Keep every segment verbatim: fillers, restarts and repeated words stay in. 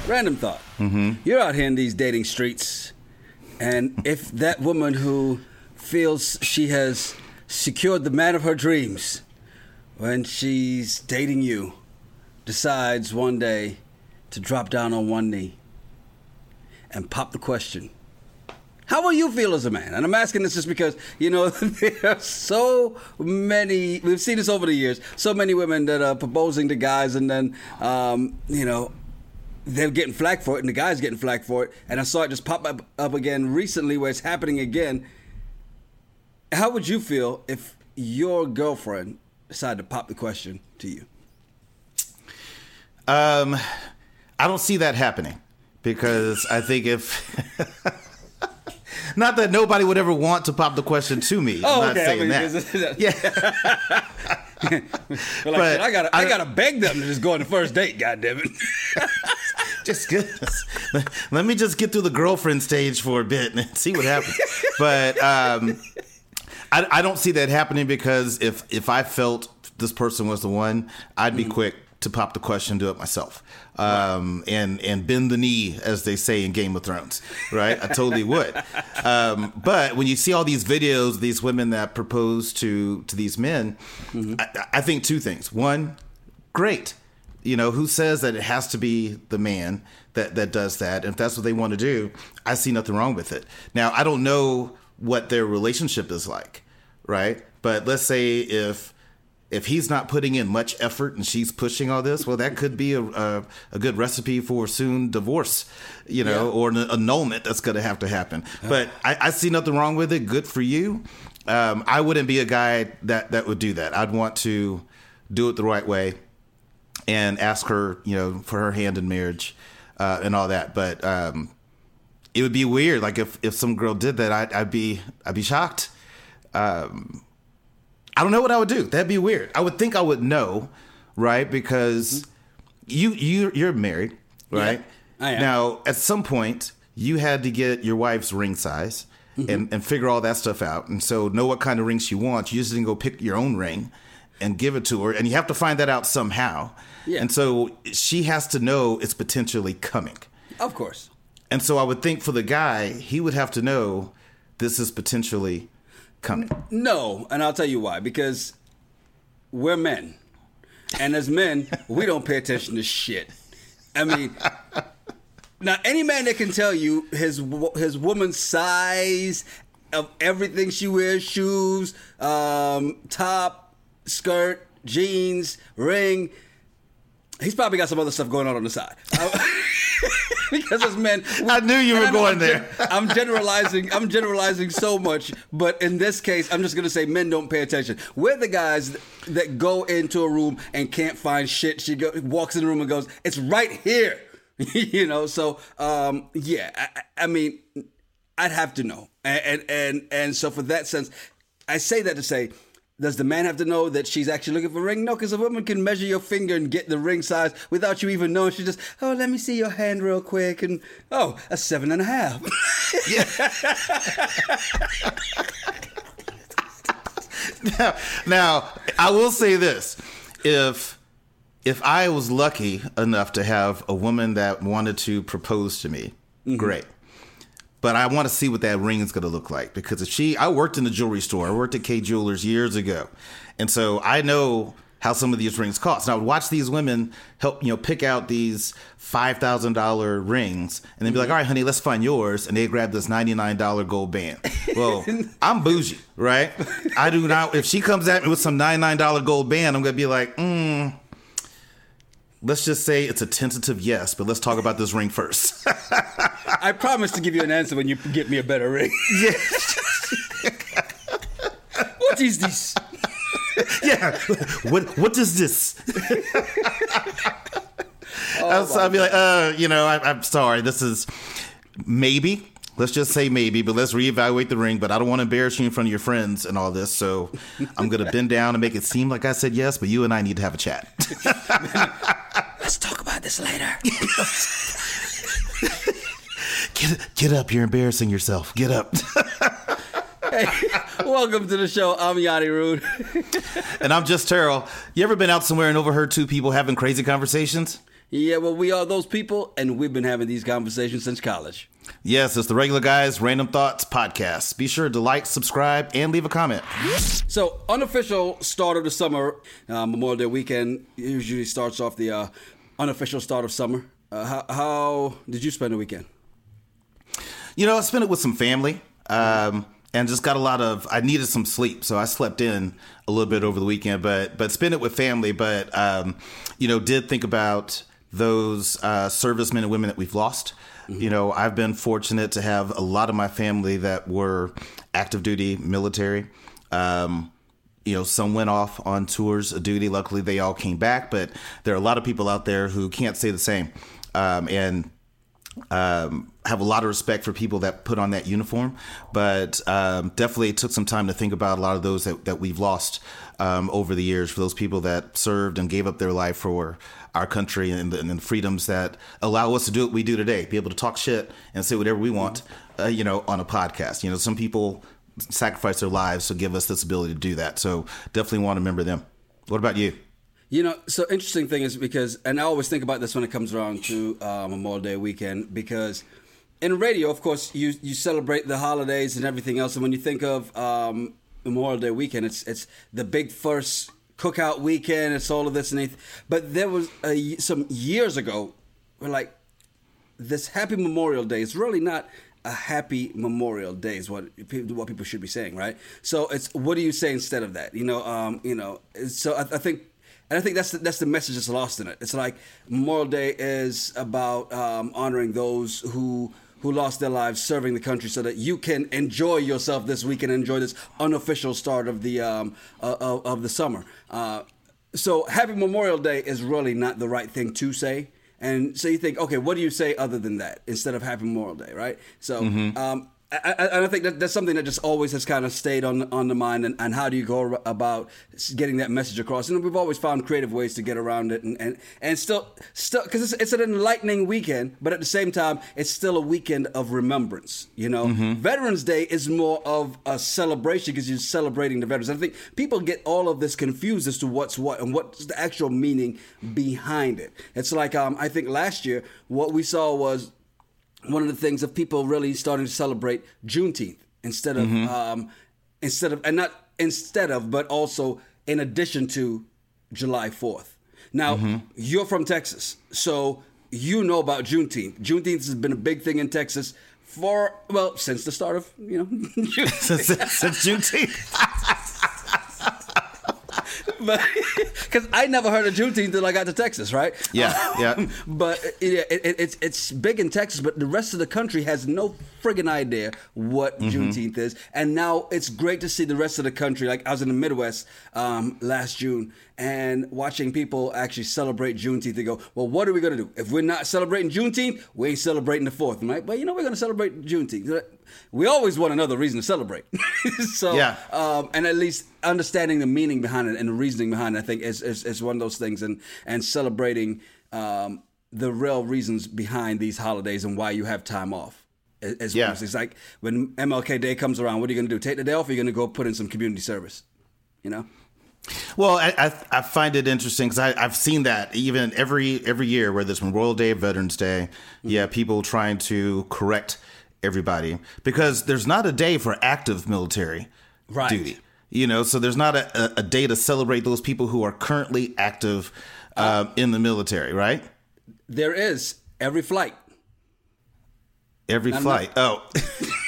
Random thought. Mm-hmm. You're out here in these dating streets, and if that woman who feels she has secured the man of her dreams when she's dating you decides one day to drop down on one knee and pop the question, how will you feel as a man? And I'm asking this just because, you know, there are so many, we've seen this over the years, so many women that are proposing to guys and then, um, you know, they're getting flack for it and the guy's getting flack for it. And I saw it just pop up, up again recently where it's happening again. How would you feel if your girlfriend decided to pop the question to you? Um, I don't see that happening because I think if... Not that nobody would ever want to pop the question to me. Oh, I'm okay. not saying I mean, that. Is it, yeah. like, but I gotta, I, I gotta beg them to just go on the first date. God damn it! Just good. Let me just get through the girlfriend stage for a bit and see what happens. But um, I, I don't see that happening because if if I felt this person was the one, I'd be mm. quick to pop the question, do it myself. Um, and, and bend the knee, as they say in Game of Thrones, right? I totally would. Um, but when you see all these videos, these women that propose to, to these men, mm-hmm. I, I think two things. One, great. You know, who says that it has to be the man that, that does that? And if that's what they want to do, I see nothing wrong with it. Now, I don't know what their relationship is like, right? But let's say if... If he's not putting in much effort and she's pushing all this, well, that could be a a, a good recipe for soon divorce, you know, yeah. or an annulment that's going to have to happen. But I, I see nothing wrong with it. Good for you. Um, I wouldn't be a guy that, that would do that. I'd want to do it the right way and ask her, you know, for her hand in marriage uh, and all that. But um, it would be weird. Like if, if some girl did that, I'd, I'd be I'd be shocked. Um I don't know what I would do. That'd be weird. I would think I would know, right? Because mm-hmm. you you you're married, right? Yeah, I am. Now, at some point, you had to get your wife's ring size mm-hmm. and, and figure all that stuff out. And so know what kind of ring she wants. You just didn't go pick your own ring and give it to her. And you have to find that out somehow. Yeah. And so she has to know it's potentially coming. Of course. And so I would think for the guy, he would have to know this is potentially coming. No, and I'll tell you why. Because we're men. And as men, we don't pay attention to shit. I mean, now any man that can tell you his his woman's size of everything she wears, shoes, um, top, skirt, jeans, ring, he's probably got some other stuff going on on the side. Because as men, we, I knew you were going I'm there. Gen- I'm generalizing. I'm generalizing so much, but in this case, I'm just going to say men don't pay attention. We're the guys that go into a room and can't find shit. She go, walks in the room and goes, "It's right here," you know. So, um, yeah, I, I mean, I'd have to know, and, and and and so for that sense, I say that to say. Does the man have to know that she's actually looking for a ring? No, because a woman can measure your finger and get the ring size without you even knowing. She just, oh, let me see your hand real quick. And, oh, a seven and a half. now, now, I will say this. If if I was lucky enough to have a woman that wanted to propose to me, mm-hmm. great. But I want to see what that ring is going to look like. Because if she, I worked in the jewelry store. I worked at Kay Jewelers years ago. And so I know how some of these rings cost. And I would watch these women help, you know, pick out these five thousand dollars rings. And they'd be like, all right, honey, let's find yours. And they grab this ninety-nine dollars gold band. Well, I'm bougie, right? I do not, if she comes at me with some ninety-nine dollars gold band, I'm going to be like, hmm. Let's just say it's a tentative yes, but let's talk about this ring first. I promise to give you an answer when you get me a better ring. Yeah. What is this? Yeah. What What is this? Oh, so I'd be like, uh, you know, I, I'm sorry. This is maybe. Let's just say maybe, but let's reevaluate the ring. But I don't want to embarrass you in front of your friends and all this. So I'm going to bend down and make it seem like I said yes, but you and I need to have a chat. Let's talk about this later. Get get up. You're embarrassing yourself. Get up. Hey, welcome to the show. I'm Yanni Rude. And I'm Just Terrell. You ever been out somewhere and overheard two people having crazy conversations? Yeah, well, we are those people, and we've been having these conversations since college. Yes, it's the Regular Guys Random Thoughts podcast. Be sure to like, subscribe, and leave a comment. So, unofficial start of the summer, uh, Memorial Day weekend usually starts off the uh, unofficial start of summer. Uh, how, how did you spend the weekend? You know, I spent it with some family. Um, and just got a lot of, I needed some sleep. So I slept in a little bit over the weekend, but, but spent it with family. But, um, you know, did think about those uh, servicemen and women that we've lost. Mm-hmm. You know, I've been fortunate to have a lot of my family that were active duty military. Um, you know, some went off on tours of duty. Luckily, they all came back. But there are a lot of people out there who can't say the same. Um, and Um, have a lot of respect for people that put on that uniform, but um, definitely took some time to think about a lot of those that, that we've lost um, over the years, for those people that served and gave up their life for our country and the, and the freedoms that allow us to do what we do today, be able to talk shit and say whatever we want, uh, you know, on a podcast. You know, some people sacrifice their lives to give us this ability to do that. So definitely want to remember them. What about you? You know, so interesting thing is because, and I always think about this when it comes around to uh, Memorial Day weekend, because in radio, of course, you you celebrate the holidays and everything else. And when you think of um, Memorial Day weekend, it's it's the big first cookout weekend. It's all of this and that. But there was a, some years ago, where like this Happy Memorial Day is really not a happy Memorial Day is what what people should be saying, right? So it's, what do you say instead of that? You know, um, you know. So I, I think. And I think that's the, that's the message that's lost in it. It's like Memorial Day is about um, honoring those who who lost their lives serving the country, so that you can enjoy yourself this week and enjoy this unofficial start of the um, uh, of, of the summer. Uh, so Happy Memorial Day is really not the right thing to say. And so you think, okay, what do you say other than that instead of Happy Memorial Day, right? So. Mm-hmm. Um, I, I, I think that that's something that just always has kind of stayed on on the mind, and, and how do you go about getting that message across? And we've always found creative ways to get around it, and and, and still still because it's, it's an enlightening weekend, but at the same time, it's still a weekend of remembrance. You know, mm-hmm. Veterans Day is more of a celebration because you're celebrating the veterans. I think people get all of this confused as to what's what and what's the actual meaning behind it. It's like um, I think last year what we saw was one of the things of people really starting to celebrate Juneteenth instead of mm-hmm. um, instead of and not instead of but also in addition to July fourth. Now mm-hmm. you're from Texas, so you know about Juneteenth. Juneteenth has been a big thing in Texas for well since the start of you know since, since Juneteenth. But because I never heard of Juneteenth until I got to Texas, right? Yeah, um, yeah. But it, it, it, it's it's big in Texas, but the rest of the country has no friggin' idea what mm-hmm. Juneteenth is. And now it's great to see the rest of the country. Like I was in the Midwest um, last June and watching people actually celebrate Juneteenth. They go, well, what are we going to do? If we're not celebrating Juneteenth, we ain't celebrating the fourth. I'm like, well, you know, we're going to celebrate Juneteenth. We always want another reason to celebrate. so, yeah. um, and at least understanding the meaning behind it and the reasoning behind it, I think is, is, is one of those things. And, and celebrating um, the real reasons behind these holidays and why you have time off. As yeah. It's like when M L K Day comes around, what are you going to do? Take the day off, or are you going to go put in some community service? You know? Well, I, I, I find it interesting because I've seen that even every every year, whether it's Memorial Day, Veterans Day, mm-hmm. yeah, people trying to correct everybody because there's not a day for active military right. duty. You know, so there's not a, a day to celebrate those people who are currently active uh, uh, in the military, right? There is every flight. Every I'm flight. Not- oh,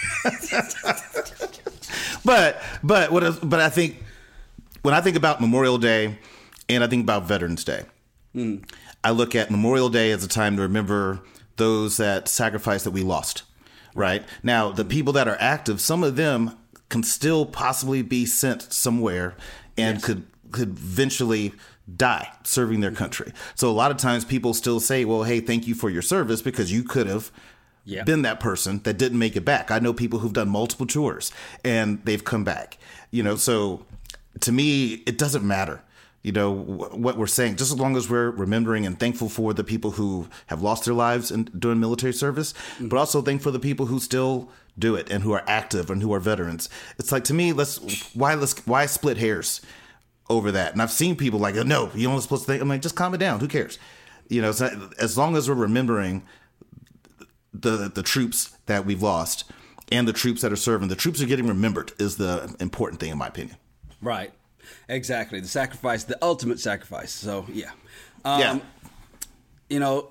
but but what? But I think when I think about Memorial Day and I think about Veterans Day, mm. I look at Memorial Day as a time to remember those that sacrificed that we lost. Right now, the people that are active, some of them can still possibly be sent somewhere and yes. could could eventually die serving their country. So a lot of times people still say, well, hey, thank you for your service because you could have yeah. been that person that didn't make it back. I know people who've done multiple tours and they've come back, you know, so to me, it doesn't matter. You know, what we're saying, just as long as we're remembering and thankful for the people who have lost their lives in doing military service, mm-hmm. but also thankful for the people who still do it and who are active and who are veterans. It's like, to me, let's why let's why split hairs over that? And I've seen people like, no, you're only supposed to think. I'm like, just calm it down. Who cares? You know, so as long as we're remembering the the troops that we've lost and the troops that are serving, the troops are getting remembered is the important thing, in my opinion. Right. Exactly. The sacrifice, the ultimate sacrifice. So, yeah. Um, yeah. You know,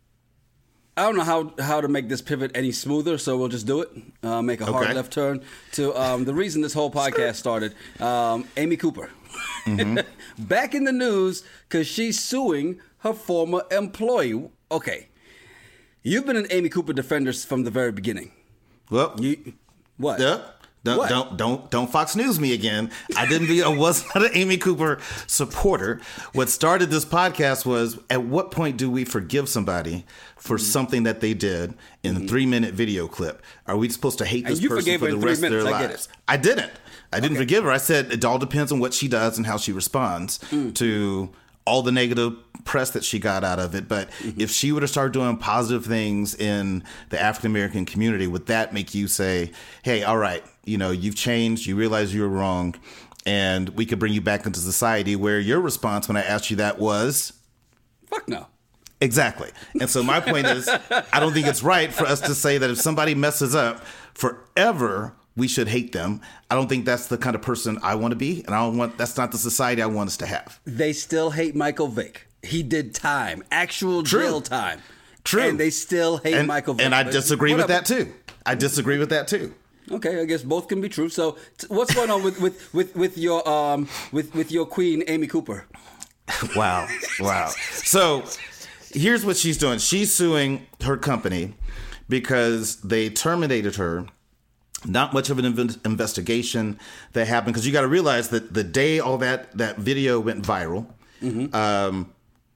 I don't know how, how to make this pivot any smoother, so we'll just do it. Uh, make a hard Okay. left turn to um, the reason this whole podcast started. Um, Amy Cooper. Mm-hmm. Back in the news because she's suing her former employee. Okay. You've been an Amy Cooper defender from the very beginning. Well, You What? yeah. Don't, What? don't don't don't Fox News me again. I didn't be I was not an Amy Cooper supporter. What started this podcast was, at what point do we forgive somebody for Mm-hmm. something that they did in a three minute video clip? Are we supposed to hate And this you person forgave for her the in three rest of their minutes, I get lives? it. I didn't. I didn't Okay. forgive her. I said it all depends on what she does and how she responds Mm. to all the negative press that she got out of it. But Mm-hmm. if she were to start doing positive things in the African American community, would that make you say, hey, all right, you know, you've changed, you realize you were wrong, and we could bring you back into society? Where your response when I asked you that was, Fuck no. exactly. And so my point is, I don't think it's right for us to say that if somebody messes up forever, we should hate them. I don't think that's the kind of person I want to be, and I don't want. That's not the society I want us to have. They still hate Michael Vick. He did time, actual True. jail time. True. And they still hate And, Michael Vick. and I But disagree with whatever. that too. I disagree with that too. Okay, I guess both can be true. So, t- what's going on with, with, with, with your um with, with your queen Amy Cooper? Wow. Wow. So here's what she's doing. She's suing her company because they terminated her. Not much of an inv- investigation that happened, because you got to realize that the day all that, that video went viral, Mm-hmm. um,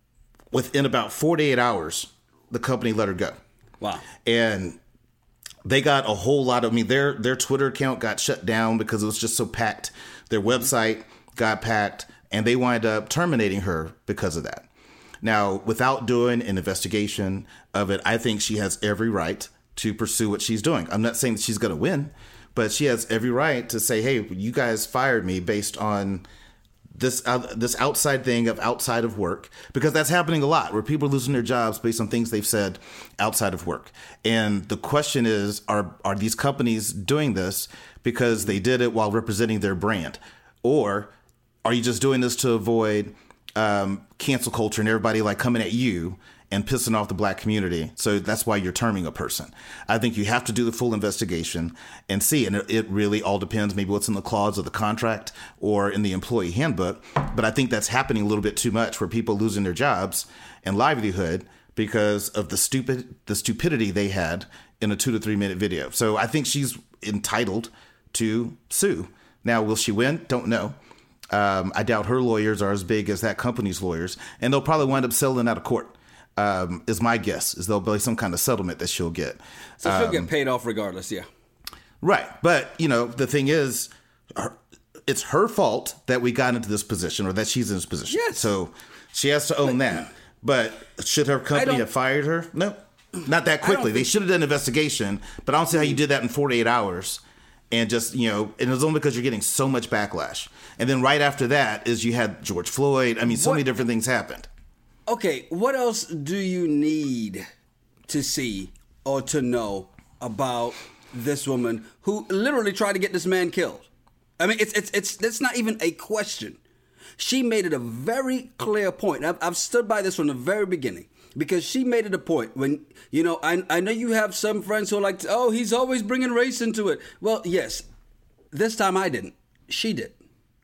within about forty-eight hours, the company let her go. Wow. And they got a whole lot of, I mean, their their Twitter account got shut down because it was just so packed. Their website got packed, and they wind up terminating her because of that. Now, without doing an investigation of it, I think she has every right to pursue what she's doing. I'm not saying that she's going to win, but she has every right to say, hey, you guys fired me based on this uh, this outside thing of outside of work, because that's happening a lot, where people are losing their jobs based on things they've said outside of work. And the question is, are are these companies doing this because they did it while representing their brand? Or are you just doing this to avoid um, cancel culture and everybody like coming at you and pissing off the black community? So that's why you're terming a person. I think you have to do the full investigation and see. And it, it really all depends, maybe what's in the clause of the contract or in the employee handbook. But I think that's happening a little bit too much, where people are losing their jobs and livelihood because of the stupid, the stupidity they had in a two to three minute video. So I think she's entitled to sue. Now, will she win? Don't know. Um, I doubt her lawyers are as big as that company's lawyers, and they'll probably wind up settling out of court. Um, is my guess, is there'll be some kind of settlement that she'll get. So she'll Um, get paid off regardless, yeah. Right. But, you know, the thing is, her, it's her fault that we got into this position, or that she's in this position. Yes. So she has to own that. But should her company don't- have fired her? No, not that quickly. They think- should have done an investigation, but I don't see how you did that in forty-eight hours. And just, you know, and it was only because you're getting so much backlash. And then right after that is you had George Floyd. I mean, so What- many different things happened. Okay, what else do you need to see or to know about this woman who literally tried to get this man killed? I mean, it's it's it's that's not even a question. She made it a very clear point. I've, I've stood by this from the very beginning, because she made it a point when, you know, I I know you have some friends who are like, oh, he's always bringing race into it. Well, yes, this time I didn't. She did.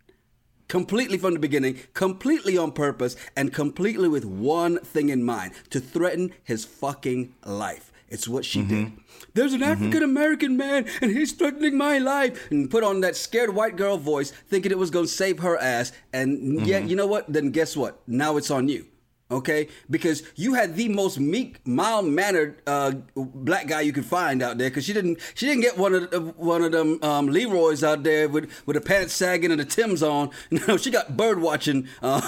Completely from the beginning, completely on purpose, and completely with one thing in mind: to threaten his fucking life. It's what she did. There's an African American man and he's threatening my life. And put on that scared white girl voice, thinking it was going to save her ass. And yeah, you know what? Then guess what? Now it's on you. Okay, because you had the most meek, mild-mannered uh, black guy you could find out there. Because she didn't, she didn't get one of the, one of them um, Leroy's out there with with the pants sagging and the Timbs on. No, she got bird watching, uh,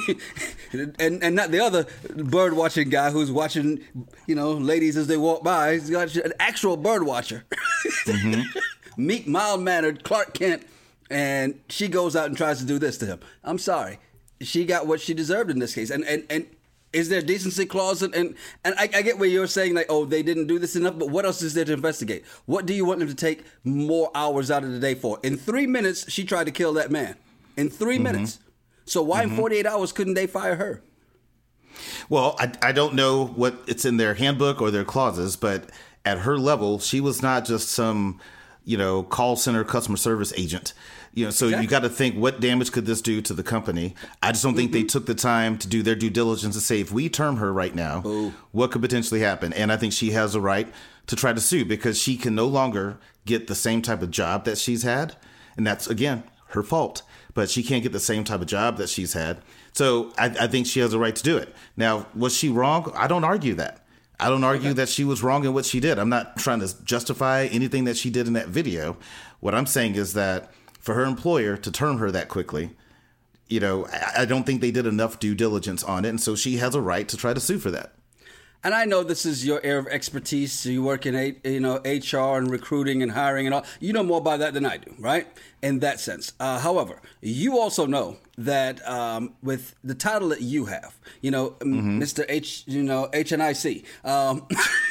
and and not the other bird watching guy who's watching, you know, ladies as they walk by. He's got an actual bird watcher, mm-hmm. meek, mild-mannered Clark Kent, and she goes out and tries to do this to him. I'm sorry. She got what she deserved in this case. And and and Is there a decency clause? And and, and I, I get where you're saying like, oh, they didn't do this enough, but what else is there to investigate? What do you want them to take more hours out of the day for? In three minutes, she tried to kill that man. In three mm-hmm. minutes. So why mm-hmm. in forty-eight hours couldn't they fire her? Well, I, I don't know what it's in their handbook or their clauses, but at her level, she was not just some, you know, call center customer service agent. You know, so exactly. you got to think, what damage could this do to the company? I just don't think mm-hmm. they took the time to do their due diligence to say, if we term her right now, Ooh. what could potentially happen? And I think she has a right to try to sue because she can no longer get the same type of job that she's had. And that's, again, her fault. But she can't get the same type of job that she's had. So I, I think she has a right to do it. Now, was she wrong? I don't argue that. I don't argue okay. that she was wrong in what she did. I'm not trying to justify anything that she did in that video. What I'm saying is that for her employer to term her that quickly, you know, I, I don't think they did enough due diligence on it. And so she has a right to try to sue for that. And I know this is your area of expertise. So you work in, you know, H R and recruiting and hiring and all. You know more about that than I do, right? In that sense. Uh, however, you also know that um, with the title that you have, you know, mm-hmm. Mister H, you know, H N I C. Um,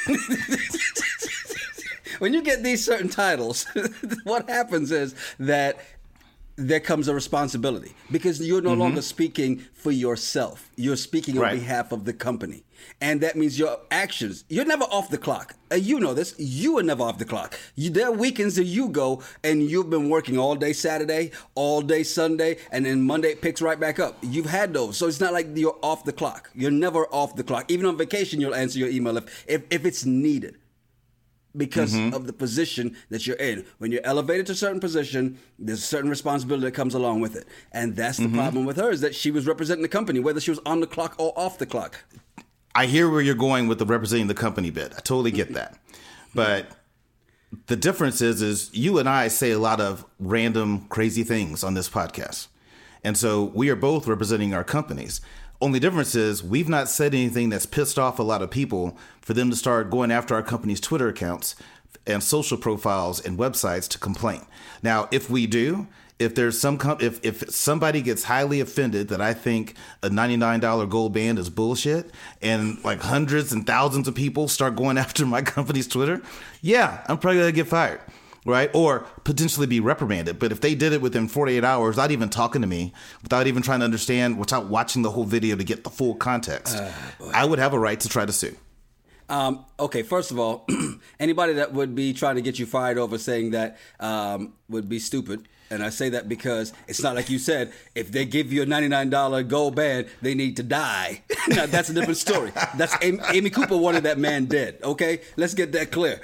when you get these certain titles, what happens is that there comes a responsibility because you're no mm-hmm. longer speaking for yourself. You're speaking on right. behalf of the company. And that means your actions, you're never off the clock. Uh, you know this. You are never off the clock. You, there are weekends that you go and you've been working all day Saturday, all day Sunday, and then Monday it picks right back up. You've had those. So it's not like you're off the clock. You're never off the clock. Even on vacation, you'll answer your email if, if, if it's needed. Because mm-hmm. of the position that you're in. When you're elevated to a certain position, there's a certain responsibility that comes along with it. And that's the mm-hmm. problem with her, is that she was representing the company, whether she was on the clock or off the clock. I hear where you're going with the representing the company bit. I totally get that. But the difference is, is you and I say a lot of random, crazy things on this podcast. And so we are both representing our companies. Only difference is we've not said anything that's pissed off a lot of people for them to start going after our company's Twitter accounts and social profiles and websites to complain. Now, if we do, if there's some com- if if somebody gets highly offended that I think a ninety-nine dollars gold band is bullshit and like hundreds and thousands of people start going after my company's Twitter, yeah, I'm probably going to get fired. Right? Or potentially be reprimanded. But if they did it within forty-eight hours, without even talking to me, without even trying to understand, without watching the whole video to get the full context, uh, I would have a right to try to sue. Um, okay, first of all, anybody that would be trying to get you fired over saying that um, would be stupid. And I say that because it's not like you said, if they give you a ninety-nine dollars gold band, they need to die. Now, that's a different story. That's Amy, Amy Cooper wanted that man dead. Okay? Let's get that clear.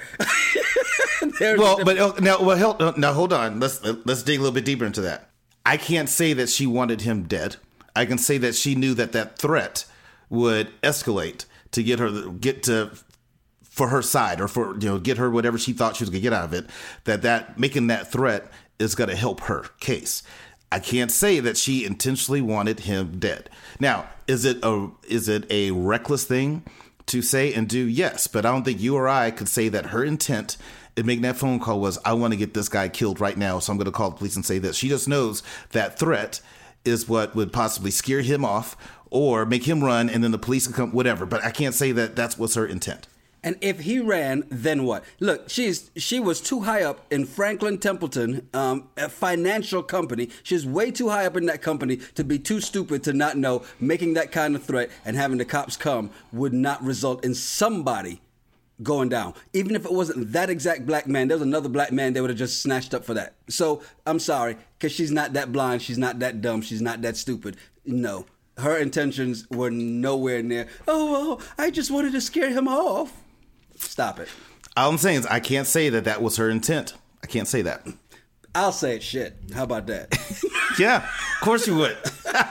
well, but uh, now, well, hold, now hold on. Let's let's dig a little bit deeper into that. I can't say that she wanted him dead. I can say that she knew that that threat would escalate to get her get to for her side, or for you know get her whatever she thought she was gonna get out of it. That that making that threat is going to help her case. I can't say that she intentionally wanted him dead. Now, is it a is it a reckless thing to say and do? Yes, but I don't think you or I could say that her intent in making that phone call was, I want to get this guy killed right now, so I'm going to call the police and say this. She just knows that threat is what would possibly scare him off or make him run, and then the police can come, whatever. But I can't say that that's what's her intent. And if he ran, then what? Look, she's she was too high up in Franklin Templeton, um, a financial company. She's way too high up in that company to be too stupid to not know making that kind of threat and having the cops come would not result in somebody going down. Even if it wasn't that exact black man, there was another black man they would have just snatched up for that. So I'm sorry, because she's not that blind. She's not that dumb. She's not that stupid. No. Her intentions were nowhere near, oh, oh, I just wanted to scare him off. Stop it. All I'm saying is I can't say that that was her intent. I can't say that. I'll say it. Shit. How about that? Yeah, of course you would.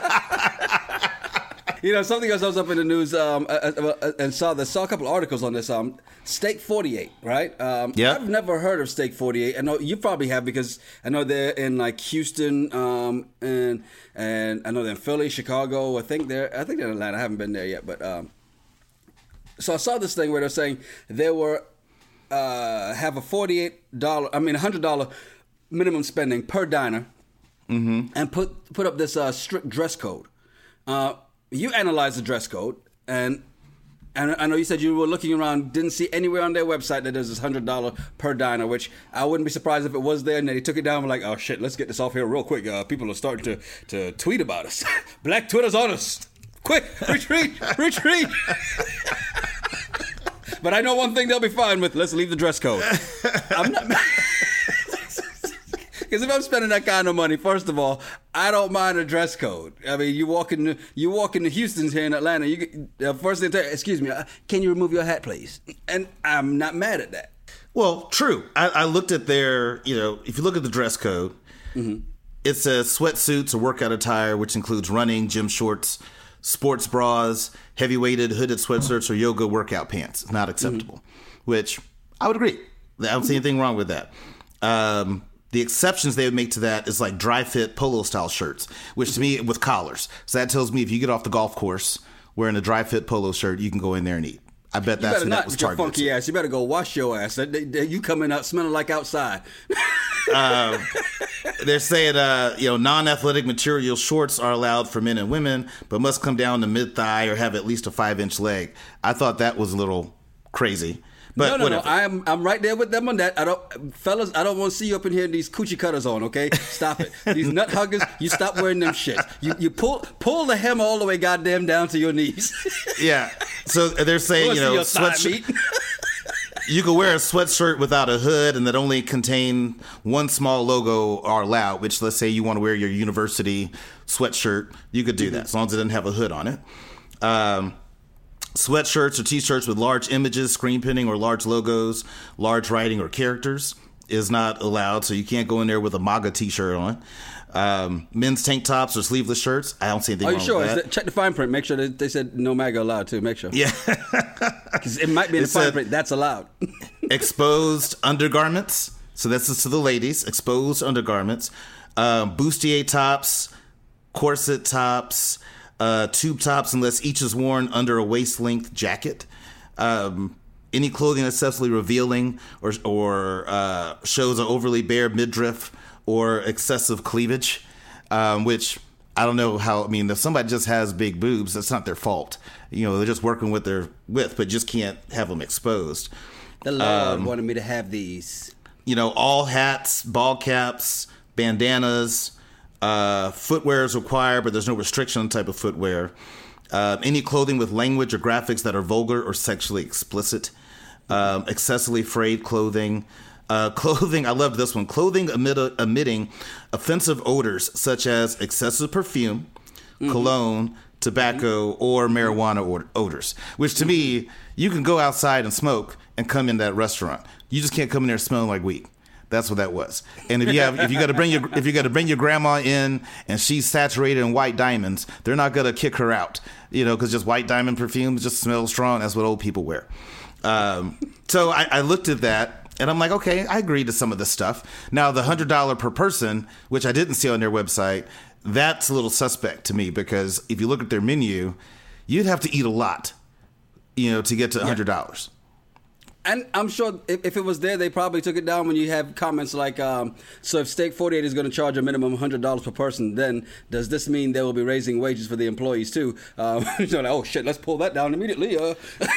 You know, something else I was up in the news um, and saw this, saw a couple articles on this. Um, Steak forty-eight, right? Um, yeah. I've never heard of Steak forty-eight. I know you probably have because I know they're in like Houston um, and and I know they're in Philly, Chicago. I think they're I think they're in Atlanta. I haven't been there yet, but um, so I saw this thing where they're saying they were uh, have a forty-eight dollars, I mean one hundred dollars minimum spending per diner, mm-hmm. and put put up this uh, strict dress code. Uh, You analyze the dress code, and and I know you said you were looking around, didn't see anywhere on their website that there's this hundred dollar per diner, which I wouldn't be surprised if it was there. And they took it down. We're like, oh shit, let's get this off here real quick. Uh, people are starting to to tweet about us. Black Twitter's on us. Quick, retreat, retreat. But I know one thing they'll be fine with. Let's leave the dress code. I'm not. Because if I'm spending that kind of money, first of all, I don't mind a dress code. I mean, you walk in, you walk into Houston's here in Atlanta. You get, uh, first thing, excuse me, uh, can you remove your hat, please? And I'm not mad at that. Well, true. I, I looked at their, you know, if you look at the dress code, mm-hmm. it says sweatsuits or workout attire, which includes running, gym shorts, sports bras, heavy-weighted hooded sweatshirts, or yoga workout pants. Not acceptable. Mm-hmm. Which I would agree. I don't see anything wrong with that. Um, The exceptions they would make to that is like dry fit polo style shirts, which to me with collars. So that tells me if you get off the golf course wearing a dry fit polo shirt, you can go in there and eat. I bet that's what that was targeted. Funky ass. You better go wash your ass. You coming out smelling like outside. uh, they're saying, uh, you know, non-athletic material shorts are allowed for men and women, but must come down to mid thigh or have at least a five inch leg. I thought that was a little crazy. But no, no, whatever. no. I'm I'm right there with them on that. I don't, fellas. I don't want to see you up in here in these coochie cutters on. Okay, stop it. These nut huggers. You stop wearing them shits. You you pull pull the hem all the way goddamn down to your knees. Yeah. So they're saying, you know, sweatshirt. You can wear a sweatshirt without a hood and that only contain one small logo are allowed. Which, let's say you want to wear your university sweatshirt, you could do mm-hmm. that as long as it doesn't have a hood on it. Um. Sweatshirts or T-shirts with large images, screen printing, or large logos, large writing, or characters is not allowed. So you can't go in there with a MAGA T-shirt on. Um, men's tank tops or sleeveless shirts. I don't see anything Are you wrong sure? with that. Is that. Check the fine print. Make sure that they said no MAGA allowed too. Make sure. Yeah. Because it might be in the fine print. That's allowed. Exposed undergarments. So this is to the ladies. Exposed undergarments. Um, bustier tops. Corset tops. Uh, tube tops unless each is worn under a waist-length jacket. Um, any clothing excessively revealing or or uh, shows an overly bare midriff or excessive cleavage, um, which I don't know how. I mean, if somebody just has big boobs, that's not their fault. You know, they're just working with their width, but just can't have them exposed. The Lord um, wanted me to have these. You know, all hats, ball caps, bandanas. Uh, footwear is required, but there's no restriction on the type of footwear. Uh, any clothing with language or graphics that are vulgar or sexually explicit. Um, excessively frayed clothing. Uh, clothing, I love this one. Clothing emit- emitting offensive odors such as excessive perfume, mm-hmm. cologne, tobacco, mm-hmm. or marijuana or- odors. Which to me, you can go outside and smoke and come in that restaurant. You just can't come in there smelling like weed. That's what that was. And if you have, if you got to bring your, if you got to bring your grandma in and she's saturated in white diamonds, they're not gonna kick her out, you know, because just white diamond perfume just smells strong. That's what old people wear. Um, so I, I looked at that and I'm like, okay, I agree to some of this stuff. Now the hundred dollar per person, which I didn't see on their website, that's a little suspect to me because if you look at their menu, you'd have to eat a lot, you know, to get to a hundred dollars. And I'm sure if, if it was there, they probably took it down when you have comments like, um, so if Steak forty-eight is going to charge a minimum one hundred dollars per person, then does this mean they will be raising wages for the employees too? Um, so like, oh, shit, let's pull that down immediately. Uh,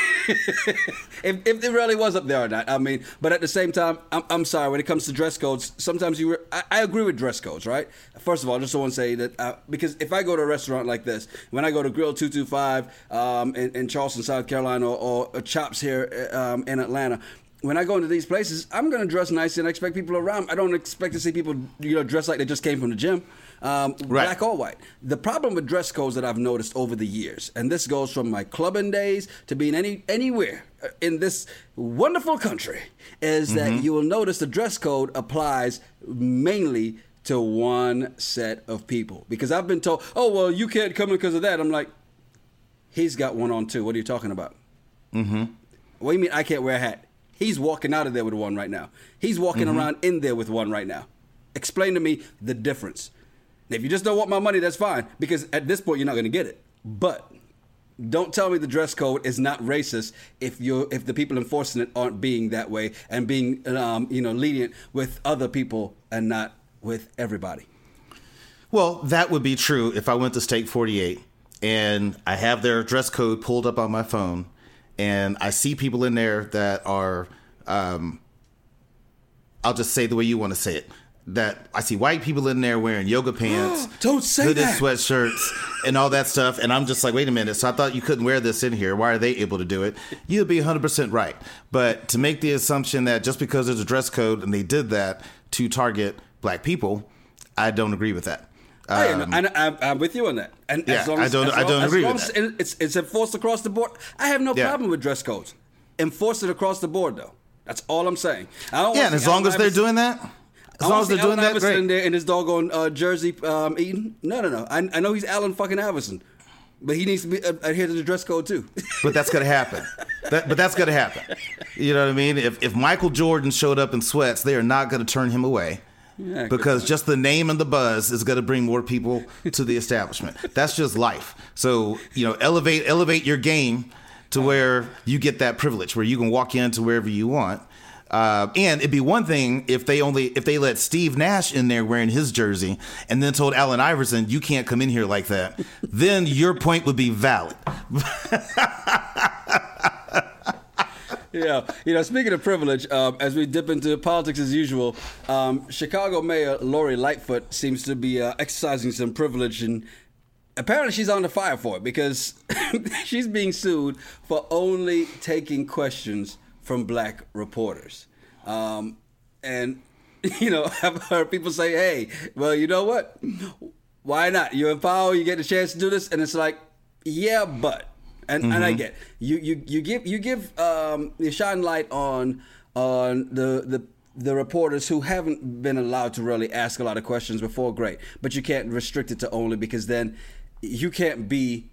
if, if it really was up there or not. I mean, but at the same time, I'm, I'm sorry, when it comes to dress codes, sometimes you, re- I, I agree with dress codes, right? First of all, I just want to say that, uh, because if I go to a restaurant like this, when I go to Grill two two five um, in, in Charleston, South Carolina, or, or Chops here um, in Atlanta, Atlanta. When I go into these places, I'm going to dress nice and I expect people around. I don't expect to see people, you know, dress like they just came from the gym, um, right. Black or white. The problem with dress codes that I've noticed over the years, and this goes from my clubbing days to being any anywhere in this wonderful country, is mm-hmm. that you will notice the dress code applies mainly to one set of people. Because I've been told, oh, well, you can't come in because of that. I'm like, he's got one on too. What are you talking about? Mm-hmm. What do you mean I can't wear a hat? He's walking out of there with one right now. He's walking mm-hmm. around in there with one right now. Explain to me the difference. If you just don't want my money, that's fine. Because at this point, you're not going to get it. But don't tell me the dress code is not racist if you if the people enforcing it aren't being that way and being um, you know lenient with other people and not with everybody. Well, that would be true if I went to Steak forty-eight and I have their dress code pulled up on my phone, and I see people in there that are, um, I'll just say the way you want to say it. That I see white people in there wearing yoga pants, don't say hooded that, sweatshirts, and all that stuff. And I'm just like, wait a minute. So I thought you couldn't wear this in here. Why are they able to do it? You'd be one hundred percent right. But to make the assumption that just because there's a dress code and they did that to target black people, I don't agree with that. Um, I, I, I'm with you on that. And yeah, as long as, I don't. as I don't long, agree as with long that. as it's, it's enforced across the board. I have no yeah. problem with dress codes. Enforce it across the board, though. That's all I'm saying. I don't yeah, want and as long as they're doing that. As long as they're doing that, great. In there in his doggone uh, jersey um, eating. No, no, no. I, I know he's Allen fucking Iverson, but he needs to be uh, adhere to the dress code too. But that's gonna happen. That, but that's gonna happen. You know what I mean? If if Michael Jordan showed up in sweats, they are not gonna turn him away. Yeah, because just the name and the buzz is going to bring more people to the establishment. That's just life. So, you know, elevate elevate your game to where you get that privilege, where you can walk into wherever you want. Uh, and it'd be one thing if they only if they let Steve Nash in there wearing his jersey and then told Allen Iverson, you can't come in here like that. Then your point would be valid. Yeah, you know, speaking of privilege, um, as we dip into politics as usual, um, Chicago Mayor Lori Lightfoot seems to be uh, exercising some privilege, and apparently she's on the fire for it because she's being sued for only taking questions from black reporters. Um, and, you know, I've heard people say, hey, well, you know what? Why not? You're in power, you get a chance to do this, and it's like, yeah, but. And, mm-hmm. and I get you, you. You give you give um, you shine light on on the, the the reporters who haven't been allowed to really ask a lot of questions before. Great, but you can't restrict it to only because then you can't be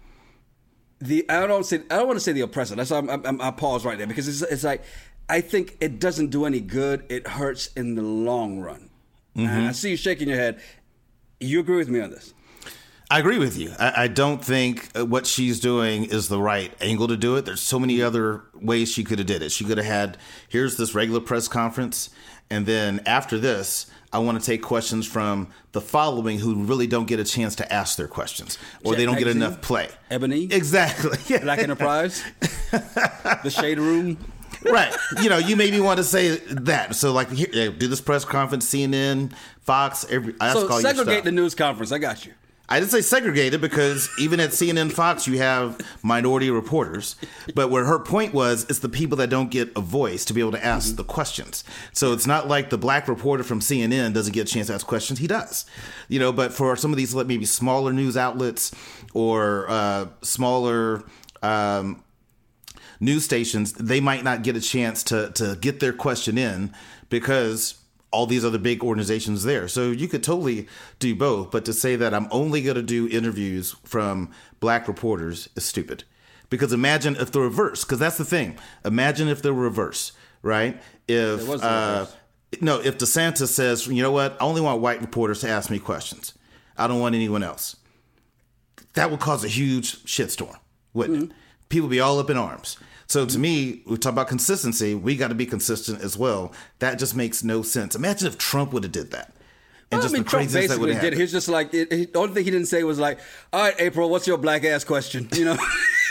the. I don't say I don't want to say the oppressor. That's why I'm, I'm, I pause right there because it's it's like I think it doesn't do any good. It hurts in the long run. Mm-hmm. And I see you shaking your head. You agree with me on this? I agree with you. I, I don't think what she's doing is the right angle to do it. There's so many other ways she could have did it. She could have had, here's this regular press conference, and then after this, I want to take questions from the following who really don't get a chance to ask their questions, or Jet they don't Magazine, get enough play. Ebony, exactly. Yeah. Black Enterprise, The Shade Room. Right. You know, you maybe want to say that. So, like, here, do this press conference, C N N, Fox, every. I so ask all segregate your stuff. the news conference. I got you. I didn't say segregated because even at C N N Fox, you have minority reporters. But where her point was, it's the people that don't get a voice to be able to ask mm-hmm. the questions. So it's not like the black reporter from C N N doesn't get a chance to ask questions. He does. You know, but for some of these maybe smaller news outlets or uh, smaller um, news stations, they might not get a chance to, to get their question in because all these other big organizations there. So you could totally do both. But to say that I'm only going to do interviews from black reporters is stupid. Because imagine if the reverse, because that's the thing. Imagine if the reverse, right? If, was uh, no, if DeSantis says, you know what? I only want white reporters to ask me questions. I don't want anyone else. That would cause a huge shitstorm, wouldn't mm-hmm. it? People be all up in arms. So to me, we talk about consistency. We got to be consistent as well. That just makes no sense. Imagine if Trump would have did that. And well, just I mean, the Trump craziness that would basically have did. happened. He's just like, it, it, the only thing he didn't say was like, all right, April, what's your black ass question? You know?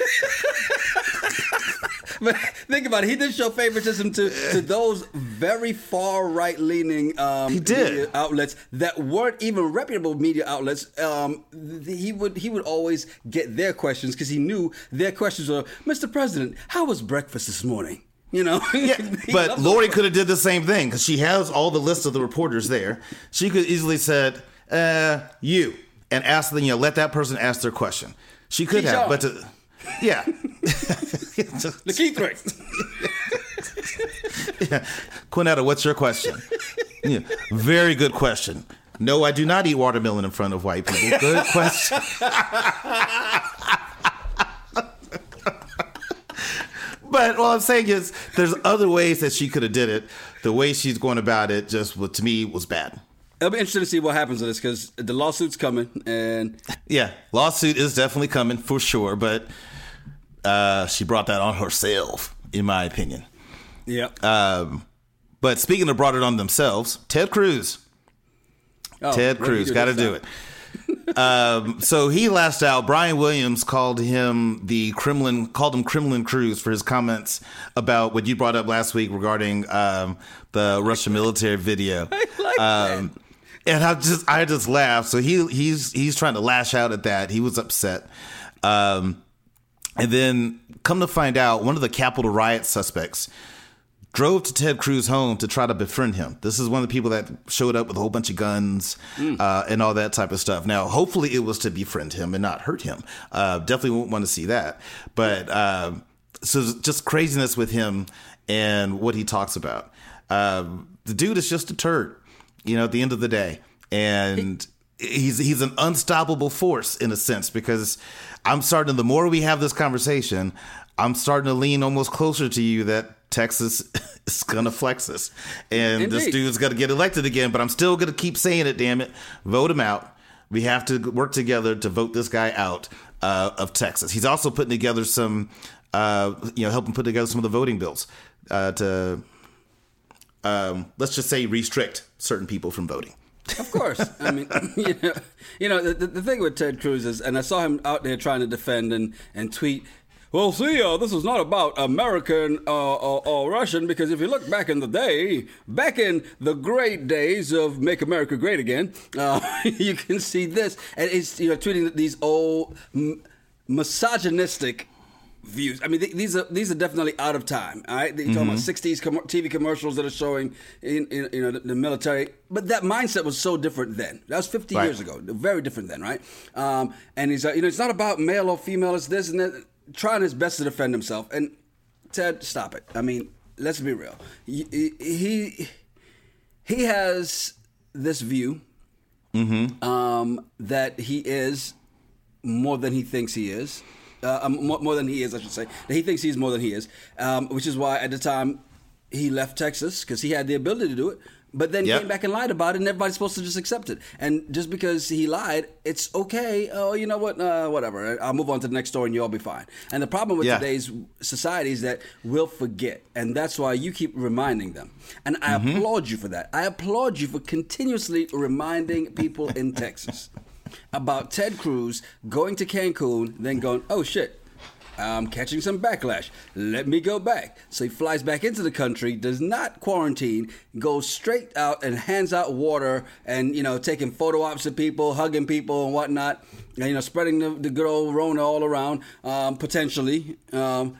But think about it. He did show favoritism to, to those very far right leaning um, he did. media outlets that weren't even reputable media outlets. Um, he would he would always get their questions because he knew their questions were, Mister President, how was breakfast this morning? You know, yeah, but Lori could have did the same thing because she has all the list of the reporters there. She could easily said, uh, "You," and ask them. You know, let that person ask their question. She could Keith have, Shaw. but to, yeah, the key threat. Yeah. Quinetta, what's your question? Yeah, very good question. No, I do not eat watermelon in front of white people. Good question. But all I'm saying is there's other ways that she could have did it. The way she's going about it just, to me, was bad. It'll be interesting to see what happens with this because the lawsuit's coming. And yeah, lawsuit is definitely coming for sure. But uh, she brought that on herself, in my opinion. Yeah. Um, but speaking of brought it on themselves, Ted Cruz. Oh, Ted Cruz, got to do it. um, so he lashed out. Brian Williams called him the Kremlin, called him Kremlin Cruz for his comments about what you brought up last week regarding um, the Russian military video. I like um, that. And I just, I just laughed. So he, he's, he's trying to lash out at that. He was upset. Um, and then come to find out, one of the Capitol riot suspects drove to Ted Cruz's home to try to befriend him. This is one of the people that showed up with a whole bunch of guns mm. uh, and all that type of stuff. Now, hopefully it was to befriend him and not hurt him. Uh, definitely won't want to see that. But uh, so just craziness with him and what he talks about. Uh, the dude is just a turd, you know, at the end of the day. And he's he's an unstoppable force in a sense, because I'm starting, the more we have this conversation, I'm starting to lean almost closer to you that Texas is going to flex us. And Indeed. This dude's going to get elected again, but I'm still going to keep saying it, damn it. Vote him out. We have to work together to vote this guy out uh, of Texas. He's also putting together some, uh, you know, helping put together some of the voting bills uh, to, um, let's just say, restrict certain people from voting. Of course. I mean, you know, you know the, the thing with Ted Cruz is, and I saw him out there trying to defend and, and tweet, well, see, uh, this is not about American uh, or, or Russian, because if you look back in the day, back in the great days of Make America Great Again, uh, you can see this. And it's, you know, tweeting these old m- misogynistic views. I mean, th- these are these are definitely out of time. All right, you're mm-hmm. talking about sixties com- T V commercials that are showing, in, in you know, the, the military. But that mindset was so different then. That was fifty right. years ago. Very different then, right? Um, and he's, uh, you know, it's not about male or female. It's this and that. Trying his best to defend himself. And Ted, stop it. I mean, let's be real. He he, he has this view mm-hmm. um, that he is more than he thinks he is. Uh, more, more than he is, I should say. That he thinks he's more than he is, um, which is why at the time he left Texas, because he had the ability to do it. But then yep. came back and lied about it, and everybody's supposed to just accept it. And just because he lied, it's okay. Oh, you know what? Uh, whatever. I'll move on to the next story, and you'll all be fine. And the problem with yeah. today's society is that we'll forget. And that's why you keep reminding them. And I mm-hmm. applaud you for that. I applaud you for continuously reminding people in Texas about Ted Cruz going to Cancun, then going, oh, shit. I'm catching some backlash. Let me go back. So he flies back into the country, does not quarantine, goes straight out and hands out water and, you know, taking photo ops of people, hugging people and whatnot, and, you know, spreading the, the good old Rona all around, um, potentially. Um,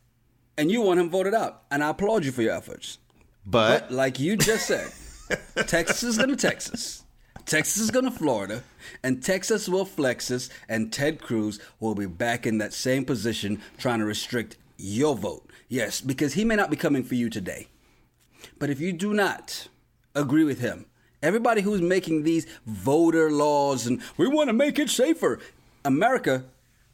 and you want him voted out. And I applaud you for your efforts. But, but like you just said, Texas is going to Texas. Texas is going to Florida, and Texas will flex us, and Ted Cruz will be back in that same position trying to restrict your vote. Yes, because he may not be coming for you today. But if you do not agree with him, everybody who's making these voter laws and we want to make it safer, America,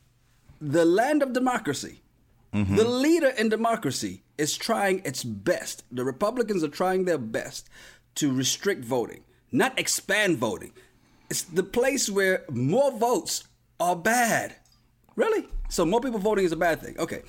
the land of democracy, mm-hmm. the leader in democracy is trying its best. The Republicans are trying their best to restrict voting. Not expand voting. It's the place where more votes are bad. Really? So more people voting is a bad thing. Okay.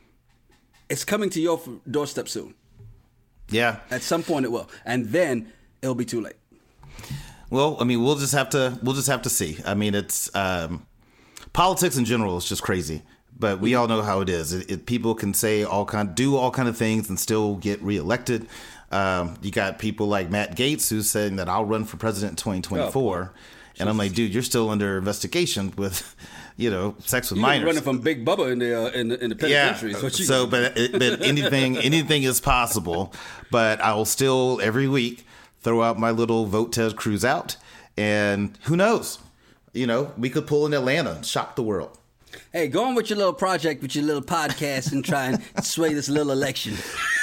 It's coming to your doorstep soon. Yeah. At some point it will. And then it'll be too late. Well, I mean, we'll just have to we'll just have to see. I mean, it's um, politics in general is just crazy. But we all know how it is. It, it, people can say all kind, do all kind of things and still get reelected. Um, you got people like Matt Gaetz who's saying that I'll run for president in twenty twenty-four. Oh, and I'm like, dude, you're still under investigation with, you know, sex with you're minors. Running from Big Bubba in the uh, in the, in the penitentiary. Yeah. So, but but anything anything is possible. But I will still every week throw out my little vote Ted Cruz out, and who knows? You know, we could pull in Atlanta and shock the world. Hey, go on with your little project, with your little podcast, and try and sway this little election.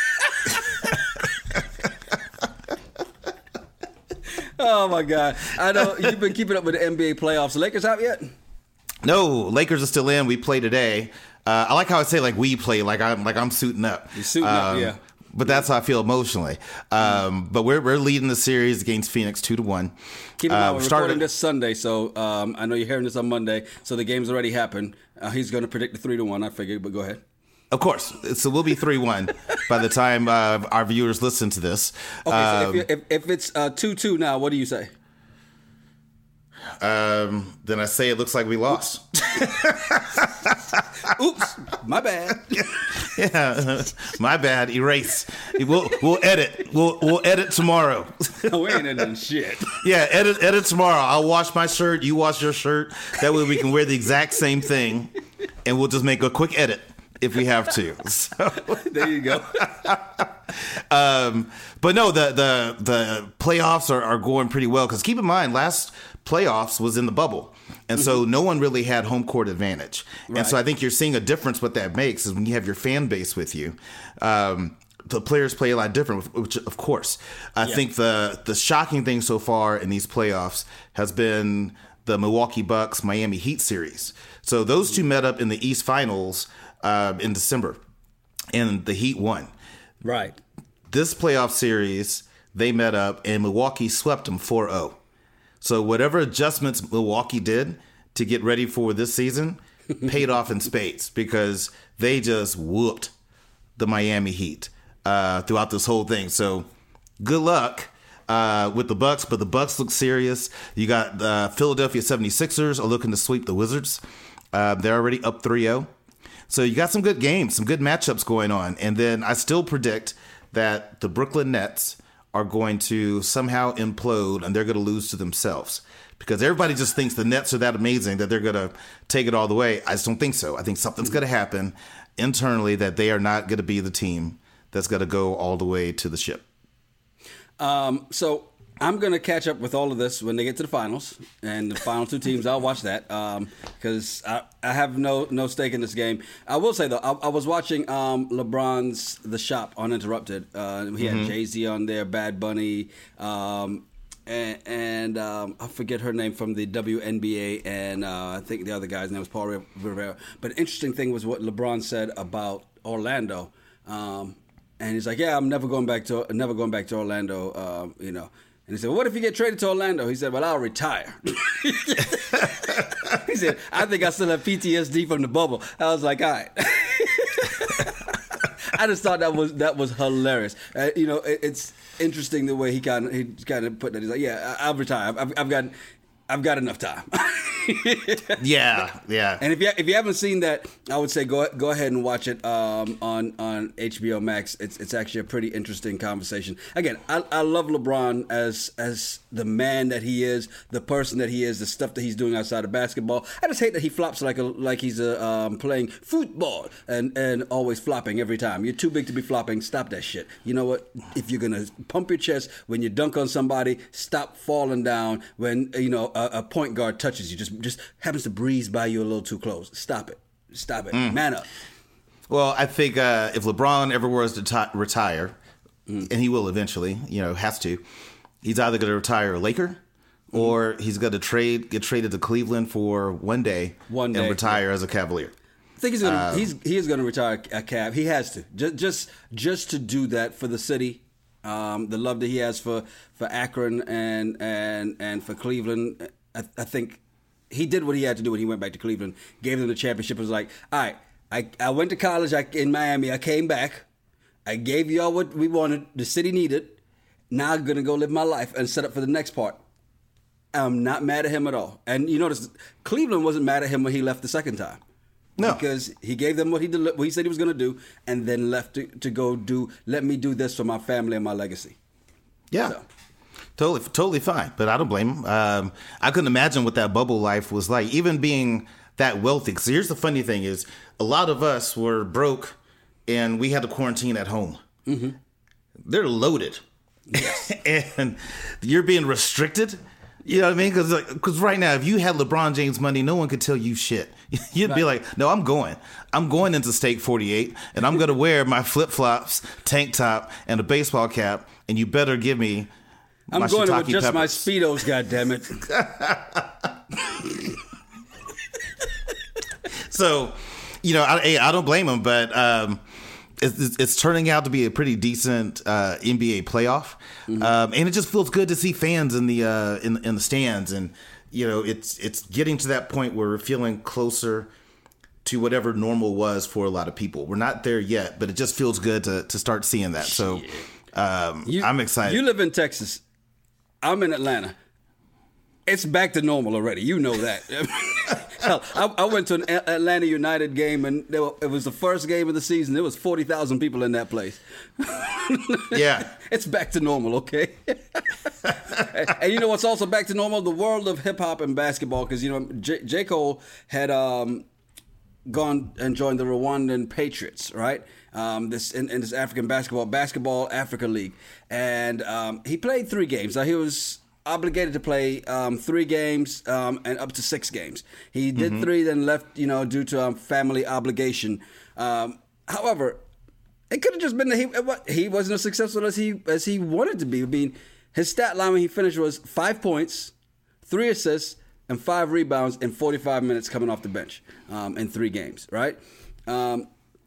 Oh, my God. I know you've been keeping up with the N B A playoffs. The Lakers out yet? No, Lakers are still in. We play today. Uh, I like how I say, like, we play, like I'm like I'm suiting up. You're suiting um, up, yeah. But that's how I feel emotionally. Um, but we're we're leading the series against Phoenix two to one. Keep in mind, uh, we're started- recording this Sunday, so um, I know you're hearing this on Monday, so the game's already happened. Uh, he's going to predict the three to one, I figured, but go ahead. Of course. So we'll be three one by the time uh, our viewers listen to this. Okay, um, so if, if, if it's uh, two two now, what do you say? Um, then I say it looks like we lost. Oops, my bad. Yeah, my bad. Erase. We'll we'll edit. We'll we'll edit tomorrow. We ain't editing shit. Yeah, edit edit tomorrow. I'll wash my shirt. You wash your shirt. That way we can wear the exact same thing, and we'll just make a quick edit if we have to. So there you go. um, but no, the the the playoffs are, are going pretty well because keep in mind last playoffs was in the bubble. And so no one really had home court advantage. Right. And so I think you're seeing a difference. What that makes is when you have your fan base with you, um, the players play a lot different, which of course, I yeah. think the, the shocking thing so far in these playoffs has been the Milwaukee Bucks Miami Heat series. So those two met up in the East Finals uh, in December, and the Heat won. Right. This playoff series, they met up, and Milwaukee swept them four oh. So whatever adjustments Milwaukee did to get ready for this season paid off in spades because they just whooped the Miami Heat uh, throughout this whole thing. So good luck uh, with the Bucks, but the Bucks look serious. You got uh, Philadelphia seventy-sixers are looking to sweep the Wizards. Uh, they're already up three oh. So you got some good games, some good matchups going on. And then I still predict that the Brooklyn Nets are going to somehow implode and they're going to lose to themselves because everybody just thinks the Nets are that amazing that they're going to take it all the way. I just don't think so. I think something's going to happen internally that they are not going to be the team that's going to go all the way to the ship. Um, so I'm going to catch up with all of this when they get to the finals and the final two teams. I'll watch that because um, I, I have no no stake in this game. I will say, though, I, I was watching um, LeBron's The Shop Uninterrupted. Uh, he had mm-hmm. Jay-Z on there, Bad Bunny, um, and, and um, I forget her name from the W N B A, and uh, I think the other guy's name was Paul Rivera. But an interesting thing was what LeBron said about Orlando. Um, and he's like, yeah, I'm never going back to never going back to Orlando, uh, you know. And he said, well, what if you get traded to Orlando? He said, well, I'll retire. He said, I think I still have P T S D from the bubble. I was like, all right. I just thought that was that was hilarious. Uh, you know, it, it's interesting the way he kind of he kind of put that. He's like, yeah, I, I'll retire. I've, I've got I've got enough time. yeah, yeah. And if you if you haven't seen that, I would say go go ahead and watch it um, on on H B O Max. It's it's actually a pretty interesting conversation. Again, I, I love LeBron as as the man that he is, the person that he is, the stuff that he's doing outside of basketball. I just hate that he flops like a like he's a, um, playing football and and always flopping every time. You're too big to be flopping. Stop that shit. You know what? If you're gonna pump your chest when you dunk on somebody, stop falling down when you know a, a point guard touches you. Just just happens to breeze by you a little too close. Stop it. Stop it. Mm. Man up. Well, I think uh, if LeBron ever was to t- retire, mm. and he will eventually, you know, has to, he's either going to retire a Laker mm. or he's going to trade, get traded to Cleveland for one day, one day and retire yeah. as a Cavalier. I think he's going to um, he's he is going to retire a Cav. He has to just just just to do that for the city. Um, the love that he has for, for Akron and and and for Cleveland. I, I think he did what he had to do when he went back to Cleveland, gave them the championship. It was like, all right, I, I went to college I, in Miami. I came back. I gave y'all what we wanted, the city needed. Now I'm going to go live my life and set up for the next part. I'm not mad at him at all. And you notice, Cleveland wasn't mad at him when he left the second time. No. Because he gave them what he did, what he said he was going to do, and then left to, to go do, let me do this for my family and my legacy. Yeah. So. Totally, totally fine, but I don't blame him. Um, I couldn't imagine what that bubble life was like, even being that wealthy. Because here's the funny thing is, a lot of us were broke, and we had to quarantine at home. Mm-hmm. They're loaded. Yes. And you're being restricted. You know what I mean? Because like, right now, if you had LeBron James money, no one could tell you shit. You'd right. be like, no, I'm going. I'm going into Steak forty-eight, and I'm going to wear my flip-flops, tank top, and a baseball cap, and you better give me... I'm my going to adjust peppers. my Speedos, goddammit. So, you know, I, I don't blame him, but um, it's, it's turning out to be a pretty decent uh, N B A playoff, mm-hmm. um, and it just feels good to see fans in the uh, in in the stands, and you know, it's it's getting to that point where we're feeling closer to whatever normal was for a lot of people. We're not there yet, but it just feels good to to start seeing that. So, um, you, I'm excited. You live in Texas. I'm in Atlanta. it's back to normal already. You know that. Hell, I, I went to an Atlanta United game, and there were, it was the first game of the season. There was forty thousand people in that place. Yeah. It's back to normal, okay? And you know what's also back to normal? The world of hip-hop and basketball, because, you know, J-, J. Cole had um, gone and joined the Rwandan Patriots, right? Um, this in, in this African basketball, Basketball Africa League. And um, he played three games. Now, he was obligated to play um, three games um, and up to six games. He did mm-hmm. three, then left, you know, due to um, family obligation. Um, however, it could have just been that he he wasn't as successful as he as he wanted to be. I mean, his stat line when he finished was five points, three assists, and five rebounds in forty-five minutes coming off the bench um, in three games. Right? Um,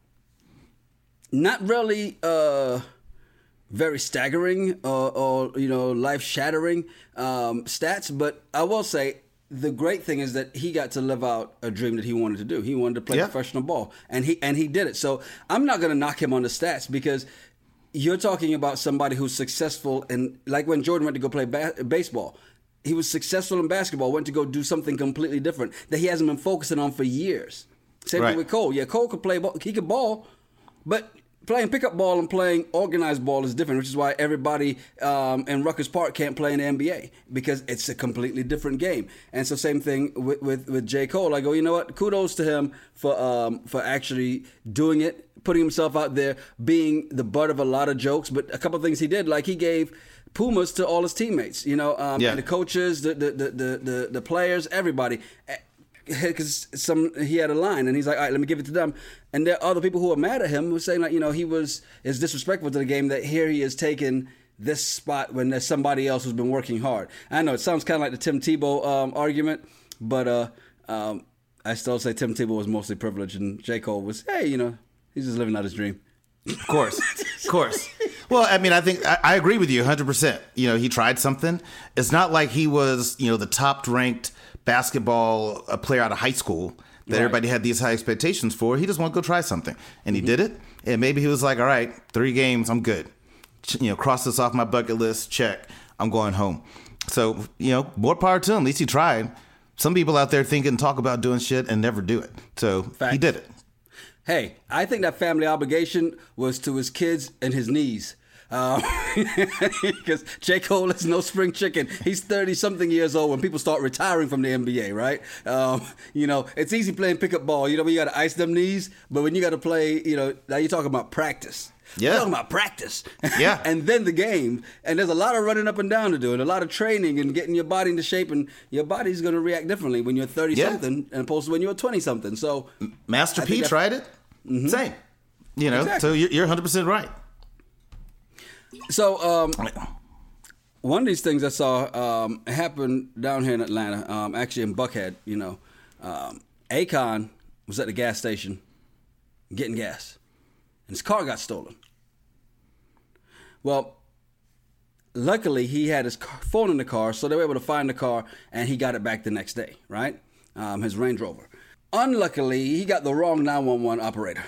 not really. Uh, Very staggering or, or you know, life-shattering um, stats, but I will say the great thing is that he got to live out a dream that he wanted to do. He wanted to play yeah. professional ball, and he and he did it. So I'm not going to knock him on the stats because you're talking about somebody who's successful, and like when Jordan went to go play ba- baseball, he was successful in basketball, went to go do something completely different that he hasn't been focusing on for years. Same right. thing with Cole. Yeah, Cole could play ball, he could ball, but playing pickup ball and playing organized ball is different, which is why everybody um, in Rutgers Park can't play in the N B A because it's a completely different game. And so same thing with, with, with J. Cole. I go, you know what? Kudos to him for um, for actually doing it, putting himself out there, being the butt of a lot of jokes. But a couple of things he did, like he gave Pumas to all his teammates, you know, um, yeah. the coaches, the the, the the the the players, everybody. Because some he had a line and he's like, all right, let me give it to them. And there are other people who are mad at him who are saying, like, you know, he was is disrespectful to the game that here he is taking this spot when there's somebody else who's been working hard. I know it sounds kind of like the Tim Tebow um, argument, but uh, um, I still say Tim Tebow was mostly privileged and J. Cole was, hey, you know, he's just living out his dream. Of course, of course. Well, I mean, I think I, I agree with you one hundred percent. You know, he tried something. It's not like he was, you know, the top ranked basketball a player out of high school that right. everybody had these high expectations for. He just wanted to go try something, and he mm-hmm. did it. And maybe he was like, all right, three games, I'm good. You know, cross this off my bucket list, check, I'm going home. So, you know, more power to him. At least he tried. Some people out there think and talk about doing shit and never do it. So Fact. He did it. Hey, I think that family obligation was to his kids and his knees. Because um, J. Cole is no spring chicken. He's thirty-something years old when people start retiring from the N B A, right? Um, you know, it's easy playing pickup ball. You know, when you got to ice them knees. But when you got to play, you know, now you're talking about practice. Yeah. We're talking about practice. Yeah. And then the game. And there's a lot of running up and down to do and a lot of training and getting your body into shape. And your body's going to react differently when you're thirty-something yeah. and opposed to when you're twenty-something. So Master P tried it. Mm-hmm. Same. You know, exactly. So you're one hundred percent right. So, um, one of these things I saw um, happen down here in Atlanta, um, actually in Buckhead, you know, um, Akon was at the gas station getting gas, and his car got stolen. Well, luckily he had his car, phone in the car, so they were able to find the car, and he got it back the next day, right? Um, his Range Rover. Unluckily, he got the wrong nine one one operator.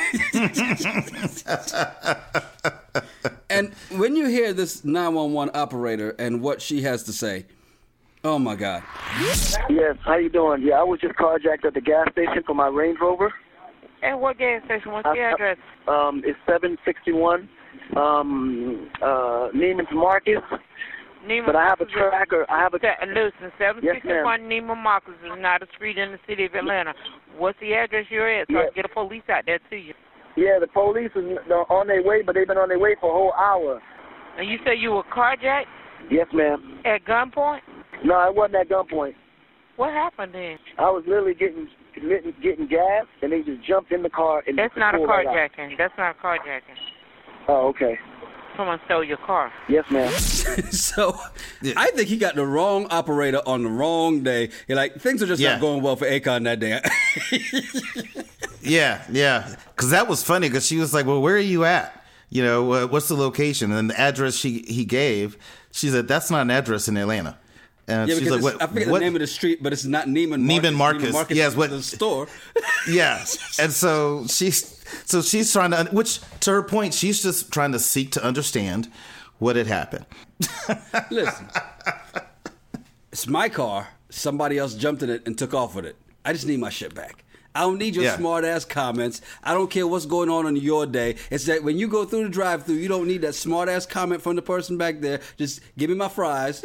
And when you hear this nine one one operator and what she has to say, oh my God. Yes, how you doing? Yeah, I was just carjacked at the gas station for my Range Rover. And what gas station? What's the address? Um, it's seven sixty-one um, uh, Neiman's Marcus. Neiman but I have a tracker. I have a listen. Seven sixty-one yes, Neiman Marcus is not a street in the city of Atlanta. What's the address you're at? So yeah. I can get a police out there to you. Yeah, the police is on their way, but they've been on their way for a whole hour. And you say you were carjacked? Yes, ma'am. At gunpoint? No, I wasn't at gunpoint. What happened then? I was literally getting getting, getting gas, and they just jumped in the car. And That's not a carjacking. Right That's not a carjacking. Oh, okay. Someone stole your car. Yes, ma'am. So, yeah. I think he got the wrong operator on the wrong day. You're like, things are just yeah. not going well for Akon that day. yeah, yeah. Because that was funny, because she was like, well, where are you at? You know, uh, what's the location? And the address she he gave, she said, that's not an address in Atlanta. And yeah, she's like, what? I forget what? the name of the street, but it's not Neiman Marcus. Neiman Marcus. Neiman Marcus yes, what? The store. Yeah. And so she's so she's trying to, which to her point, she's just trying to seek to understand what had happened. Listen, It's my car. Somebody else jumped in it and took off with it. I just need my shit back. I don't need your yeah. smart ass comments. I don't care what's going on in your day. It's that when you go through the drive through, you don't need that smart ass comment from the person back there. Just give me my fries.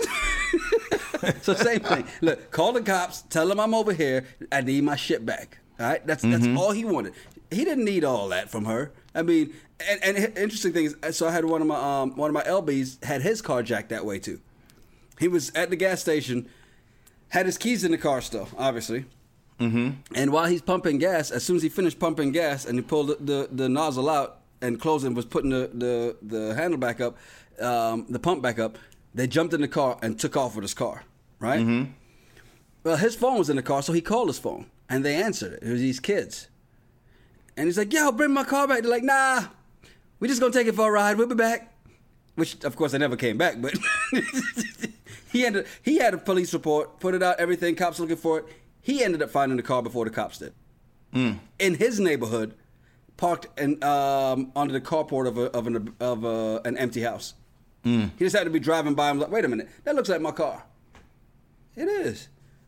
So same thing. Look, call the cops. Tell them I'm over here. I need my shit back. All right, that's that's mm-hmm. all he wanted. He didn't need all that from her. I mean, and, and interesting thing is, so I had one of my um, one of my L Bs had his car jacked that way too. He was at the gas station, had his keys in the car still, obviously. Mm-hmm. And while he's pumping gas, as soon as he finished pumping gas and he pulled the, the, the nozzle out and closed it and was putting the, the, the handle back up, um, the pump back up, they jumped in the car and took off with his car, right? Mm-hmm. Well, his phone was in the car, so he called his phone, and they answered it. It was these kids. And he's like, yo, bring my car back. They're like, nah, we're just going to take it for a ride. We'll be back. Which, of course, they never came back, but he ended, he had a police report, put it out, everything, cops looking for it. He ended up finding the car before the cops did. Mm. In his neighborhood, parked in, um, under the carport of, a, of, an, of a, an empty house. Mm. He just had to be driving by and was like, wait a minute, that looks like my car. It is.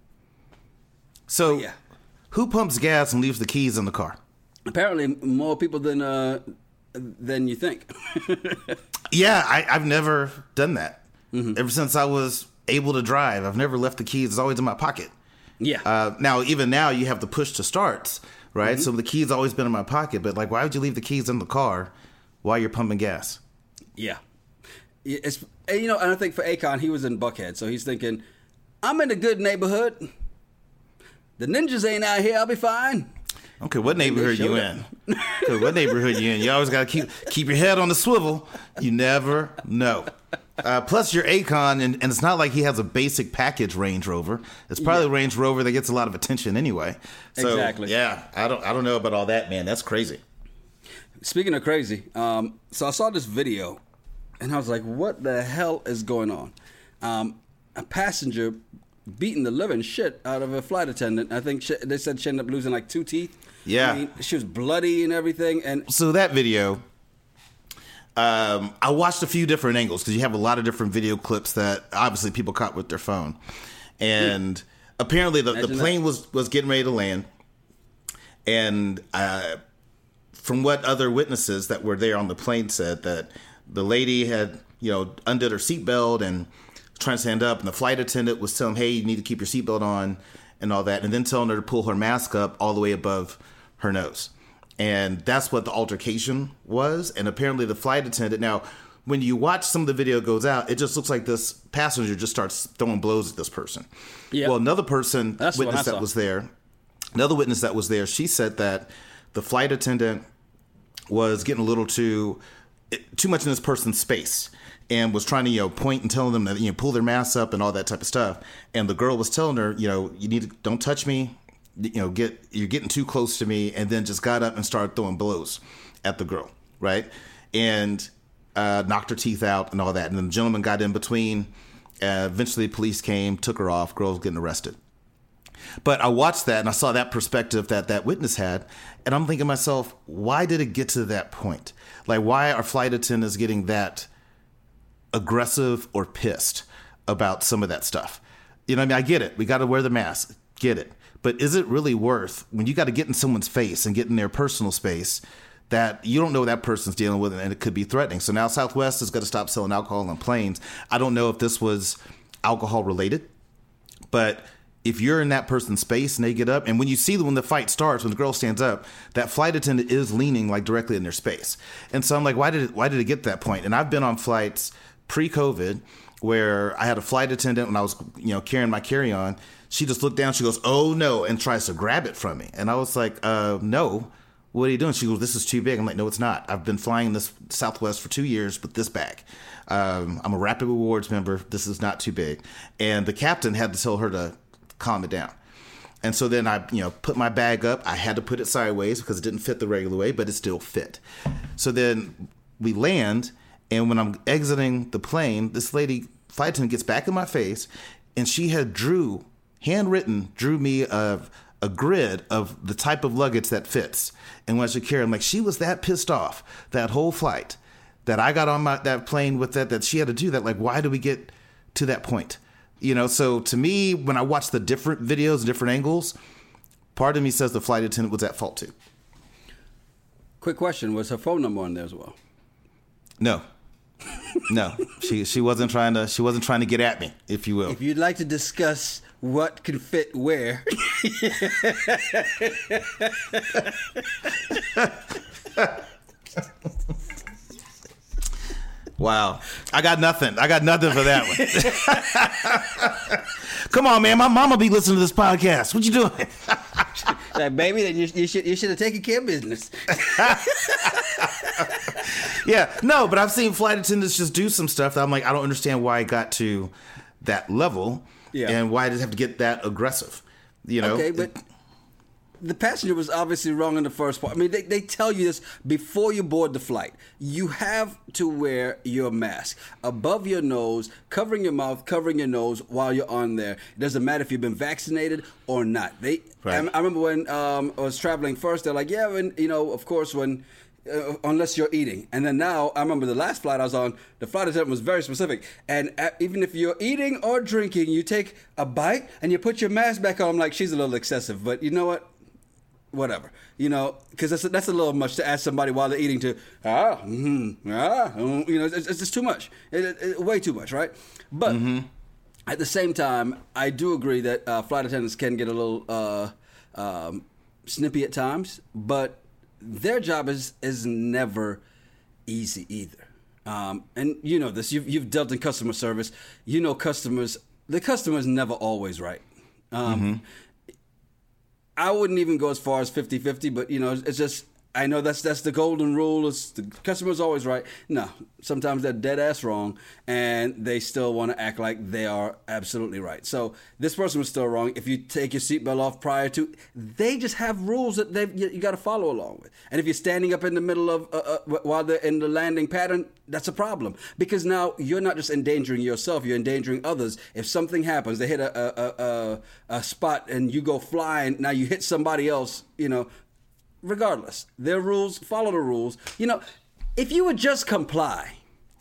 So, yeah. Who pumps gas and leaves the keys in the car? Apparently, more people than uh, than you think. Yeah, I, I've never done that. Mm-hmm. Ever since I was able to drive, I've never left the keys. It's always in my pocket. Yeah. Uh, now, even now, you have the push to starts, right? Mm-hmm. So the key's always been in my pocket. But, like, why would you leave the keys in the car while you're pumping gas? Yeah. It's, and, you know, and I think for Akon, he was in Buckhead. So he's thinking, I'm in a good neighborhood. The ninjas ain't out here. I'll be fine. Okay, what neighborhood you in? Okay, what neighborhood you in? You always got to keep keep your head on the swivel. You never know. Uh, plus, you're Akon, and, and it's not like he has a basic package Range Rover. It's probably yeah. a Range Rover that gets a lot of attention anyway. So, exactly. Yeah, I don't I don't know about all that, man. That's crazy. Speaking of crazy, um, so I saw this video, and I was like, what the hell is going on? Um, a passenger beating the living shit out of a flight attendant. I think she, they said she ended up losing like two teeth. Yeah. I mean, she was bloody and everything. And so that video, um, I watched a few different angles because you have a lot of different video clips that obviously people caught with their phone. And yeah. apparently the, the plane that. was, was getting ready to land. And uh, from what other witnesses that were there on the plane said, that the lady had, you know, undid her seatbelt and trying to stand up, and the flight attendant was telling, hey, you need to keep your seatbelt on and all that, and then telling her to pull her mask up all the way above her nose. And that's what the altercation was. And apparently the flight attendant, now, when you watch some of the video goes out, it just looks like this passenger just starts throwing blows at this person. Yep. Well, another person, that's witness that was there, another witness that was there, she said that the flight attendant was getting a little too, too much in this person's space. And was trying to, you know, point and telling them that, you know, pull their masks up and all that type of stuff. And the girl was telling her, you know, you need to, don't touch me, you know, get, you're getting too close to me. And then just got up and started throwing blows at the girl, right? And uh, knocked her teeth out and all that. And then the gentleman got in between. Uh, eventually, police came, took her off. Girl was getting arrested. But I watched that and I saw that perspective that that witness had. And I'm thinking to myself, why did it get to that point? Like, why are flight attendants getting that aggressive or pissed about some of that stuff? You know what I mean? I get it. We got to wear the mask. Get it. But is it really worth, when you got to get in someone's face and get in their personal space, that you don't know what that person's dealing with and it could be threatening? So now Southwest is going to stop selling alcohol on planes. I don't know if this was alcohol related, but if you're in that person's space and they get up, and when you see when the fight starts, when the girl stands up, that flight attendant is leaning like directly in their space. And so I'm like, why did it, why did it get to that point? And I've been on flights pre-COVID where I had a flight attendant when I was, you know, carrying my carry-on. She just looked down, she goes, oh no, and tries to grab it from me. And I was like, uh, no, what are you doing? She goes, this is too big. I'm like, no, it's not. I've been flying this Southwest for two years with this bag. Um, I'm a Rapid Rewards member. This is not too big. And the captain had to tell her to calm it down. And so then I, you know, put my bag up. I had to put it sideways because it didn't fit the regular way, but it still fit. So then we land, and when I'm exiting the plane, this lady, flight attendant, gets back in my face, and she had drew, handwritten, drew me a, a grid of the type of luggage that fits and what I should carry. I'm like, she was that pissed off that whole flight that I got on my that plane with that, that she had to do that. Like, why do we get to that point? You know, so to me, when I watch the different videos, different angles, part of me says the flight attendant was at fault too. Quick question: was her phone number on there as well? No, no, she she wasn't trying to she wasn't trying to get at me, if you will. If you'd like to discuss what can fit where. Wow. I got nothing. I got nothing for that one. Come on, man. My mama be listening to this podcast. What you doing? Like, baby, then you, you should you should have taken care of business. Yeah. No, but I've seen flight attendants just do some stuff that I'm like, I don't understand why it got to that level. Yeah. And why does it have to get that aggressive? You know? Okay, but the passenger was obviously wrong in the first part. I mean, they, they tell you this before you board the flight. You have to wear your mask above your nose, covering your mouth, covering your nose while you're on there. It doesn't matter if you've been vaccinated or not. They, right. I, I remember when um, I was traveling first, they're like, yeah, when, you know, of course, when uh, unless you're eating. And then now, I remember the last flight I was on, the flight attendant was very specific. And uh, even if you're eating or drinking, you take a bite and you put your mask back on. I'm like, she's a little excessive, but you know what? Whatever, you know, because that's a, that's a little much to ask somebody while they're eating to ah, mm-hmm, ah, mm, you know, it's, it's just too much, it, it, it, way too much, right? But mm-hmm. at the same time, I do agree that uh, flight attendants can get a little uh, um, snippy at times, but their job is is never easy either. Um, and you know this, you've you've dealt in customer service, you know, customers, the customer is never always right. Um, mm-hmm. I wouldn't even go as far as fifty-fifty, but, you know, it's just, I know that's that's the golden rule. It's the customer's always right. No, sometimes they're dead ass wrong, and they still want to act like they are absolutely right. So this person was still wrong. If you take your seatbelt off prior to, they just have rules that they you, you got to follow along with. And if you're standing up in the middle of uh, uh, while they're in the landing pattern, that's a problem, because now you're not just endangering yourself, you're endangering others. If something happens, they hit a a, a, a spot and you go flying, now you hit somebody else, you know. Regardless, their rules, follow the rules. You know, if you would just comply.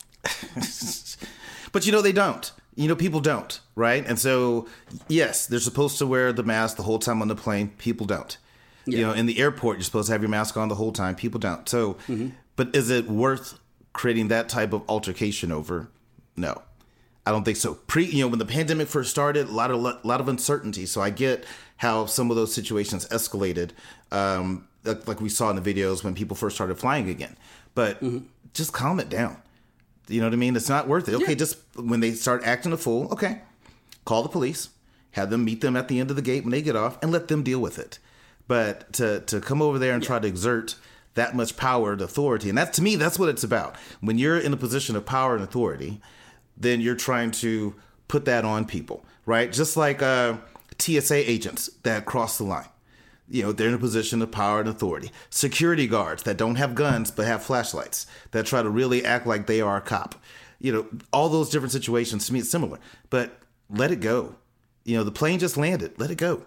But, you know, they don't. You know, people don't, right? And so, yes, they're supposed to wear the mask the whole time on the plane. People don't. Yeah. You know, in the airport, you're supposed to have your mask on the whole time. People don't. So, mm-hmm. But is it worth creating that type of altercation over? No. I don't think so. Pre, you know, when the pandemic first started, a lot of a lot of uncertainty. So I get how some of those situations escalated, um, like, like we saw in the videos when people first started flying again. But mm-hmm. just calm it down. You know what I mean? It's not worth it. Okay, yeah. Just when they start acting a fool, okay, call the police, have them meet them at the end of the gate when they get off, and let them deal with it. But to to come over there and yeah. try to exert that much power and authority, and that to me, that's what it's about. When you're in a position of power and authority, then you're trying to put that on people, right? Just like uh, T S A agents that cross the line. You know, they're in a position of power and authority. Security guards that don't have guns but have flashlights, that try to really act like they are a cop. You know, all those different situations, to me, it's similar. But let it go. You know, the plane just landed. Let it go.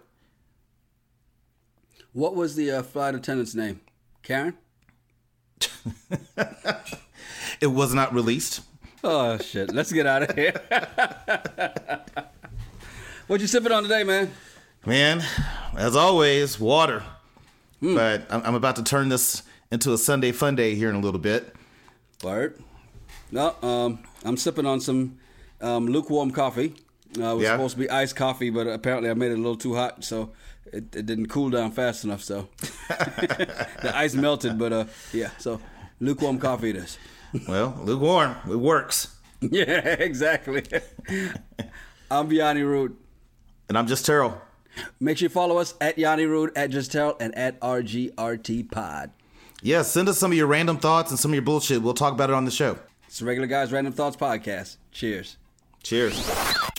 What was the uh, flight attendant's name? Karen? It was not released. Oh, shit. Let's get out of here. What you sipping on today, man? Man, as always, water. Mm. But I'm, I'm about to turn this into a Sunday fun day here in a little bit. Word. No, um, I'm sipping on some um, lukewarm coffee. Uh, it was yeah. supposed to be iced coffee, but apparently I made it a little too hot, so it, it didn't cool down fast enough. So the ice melted, but uh, yeah, so lukewarm coffee it is. Well, lukewarm, it works. Yeah, exactly. I'm Yanni Rude. And I'm Just Terrell. Make sure you follow us at Yanni Rude, at Just Terrell, and at R G R T Pod. Yeah, send us some of your random thoughts and some of your bullshit. We'll talk about it on the show. It's the Regular Guys Random Thoughts Podcast. Cheers. Cheers.